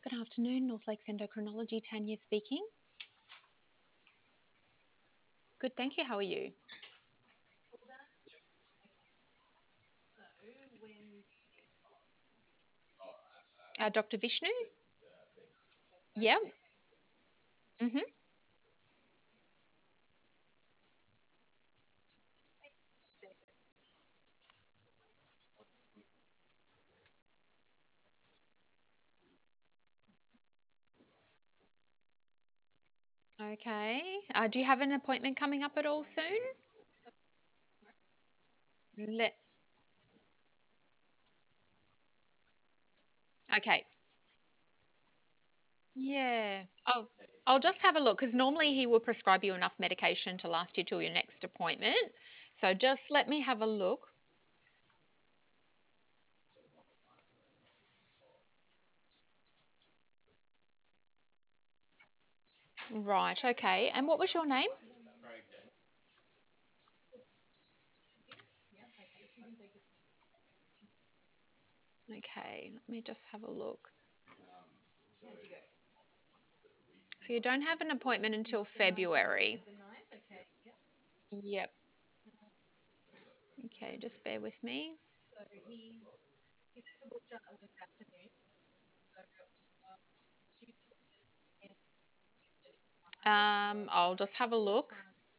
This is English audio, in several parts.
Good afternoon, North Lakes Endocrinology, Tanya speaking. Good, thank you. How are you? Dr. Vishnu? Yeah. Mm-hmm. Okay. Do you have an appointment coming up at all soon? Let. Okay. Yeah. I'll just have a look because normally he will prescribe you enough medication to last you till your next appointment. So just let me have a look. Right. Okay. And what was your name? Okay. Let me just have a look. So you don't have an appointment until February. Yep. Okay. Just bear with me. I'll just have a look.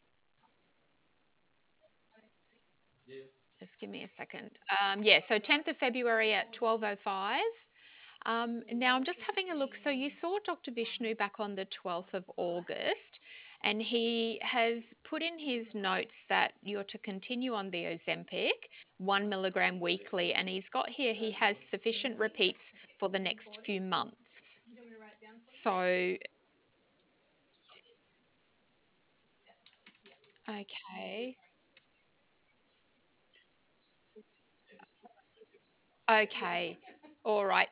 Just give me a second. Yeah, so 10th of February at 12:05. Now I'm just having a look. So you saw Dr. Vishnu back on the 12th of August, and he has put in his notes that you're to continue on the Ozempic, 1 milligram weekly, and he's got here he has sufficient repeats for the next few months. So, okay, okay, all right.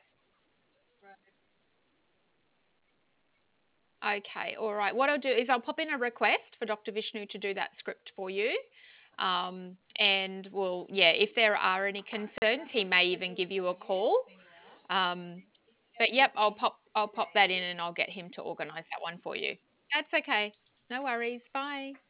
Okay, all right. What I'll do is I'll pop in a request for Dr. Vishnu to do that script for you. And we'll, yeah, if there are any concerns, he may even give you a call. Um, but yep, I'll pop that in and I'll get him to organise that one for you. That's okay. No worries. Bye.